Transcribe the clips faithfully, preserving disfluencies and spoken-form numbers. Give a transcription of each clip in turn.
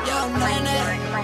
Yo, nene.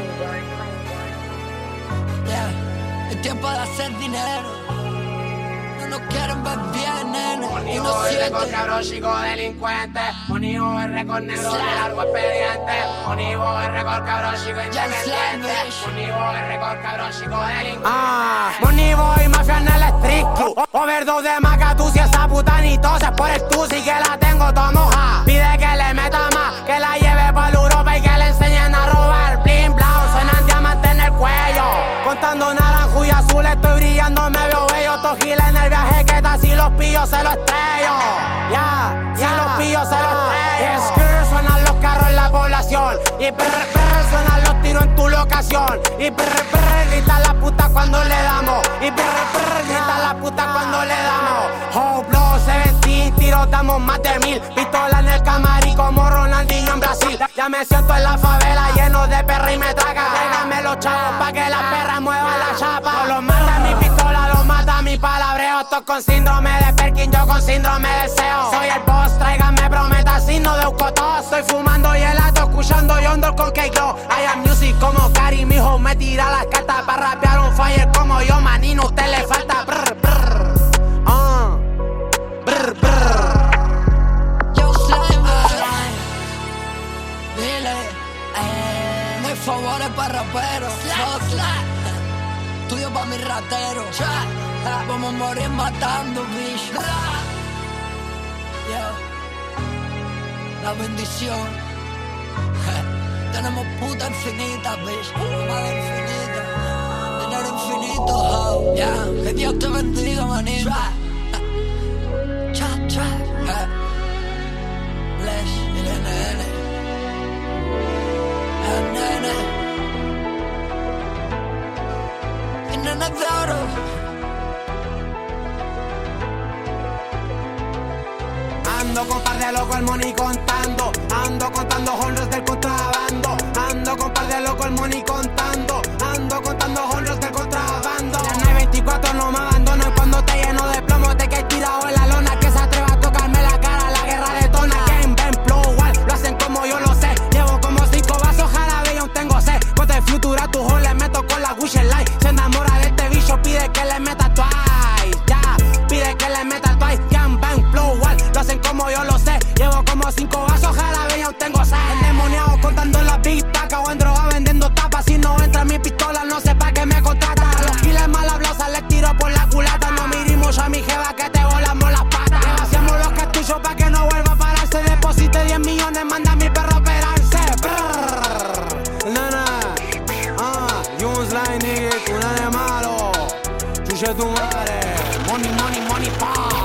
Yeah. Es tiempo de hacer dinero. No nos quieren ver bien, nene. Y no sienten. Con cabrón chico delincuente. Univo R con negro de largo expediente. Univo R con cabrón chico independiente. Univo R con cabrón chico delincuente. Ah, Univo y mafia en el street. Overdose de Macatusi, esa puta ni tose por el tusi que la tengo toda moja. Pide que le meta más, que la lleve pa' Europa y que le enseñen a robar. Blim, blau, suenan diamantes en el cuello. Contando naranjo y azul, estoy brillando, me veo bello. Tojila en el viaje que está, si los pillos se los estrello. Ya, yeah, si yeah, los pillos se los estrello. Es que suenan los carros en la población. Y prr, prr, suenan los tiros en tu locación. Y prr, prr, gritan las putas cuando le damos. Y prr, prr, gritan las putas cuando le damos. Oh, blow, seventeen, tiros damos más de mil. Pistola en el camarín como Ronaldinho en Brasil. Ya me siento en la favela lleno de perra y me traga. Tráigame los chavos pa' que las perras muevan la chapa. No los mata mi pistola, los mata mi palabreo. Todos con síndrome de Perkin, yo con síndrome de S E O. Soy el boss, tráigame prometa, signo de Eucotó. Estoy fumando gelato, escuchando Yondor con Cake Glow. I am music como Cari, mijo, me tira las cartas para rapear un fire como yo, manino, usted le falta brr, brr. Uh. Brr, brr. Yo Slimer. Dile, eh, no hay favores para raperos. Tuyo pa' mi ratero. Vamos a morir matando, bicho. Yo. La bendición. Tenemos puta infinita, bitch. Madre infinita. Dinero infinito, ho. Ya. Yeah. Que Dios te bendiga, manito. Cha, cha. Bless el N N. El nene. El nene de oro. Ando con par de loco el money contando. Ando contando honros del contrabando. Ando con par de loco el money contando. Ando contando honros del contrabando. En el veinticuatro no me abandono. Y cuando te lleno de plomo te quedas tirado en la lona. Que se atreva a tocarme la cara, la guerra detona. Game, Ben, Flow, Wall, lo hacen como yo lo sé. Llevo como cinco vasos jarabe y aún tengo sed. Cuando el futura tu hole le meto con la Gucci Light. Se enamora de este bicho, pide que le meta twice. Ya, pide que le meta twice. Game, Ben, Flow, Wall, lo hacen como yo lo sé. Llevo como cinco vasos jarabe y aún tengo sed. Endemoniado contando las big pacas o en droga vendiendo tapas. Si no entra mi pistola no sé pa' qué me contrata. A los killers mal hablados les tiro por la culata. No miré mucho a mi jeva que te volamos las patas. Hacemos los cartuchos pa' que no vuelva a pararse. Deposite diez millones, manda a mi perro a operarse. Brrr. Nana, ah, Jones Line, nigga, tú nada de malo. Chuche tu madre, money, money, money, pa.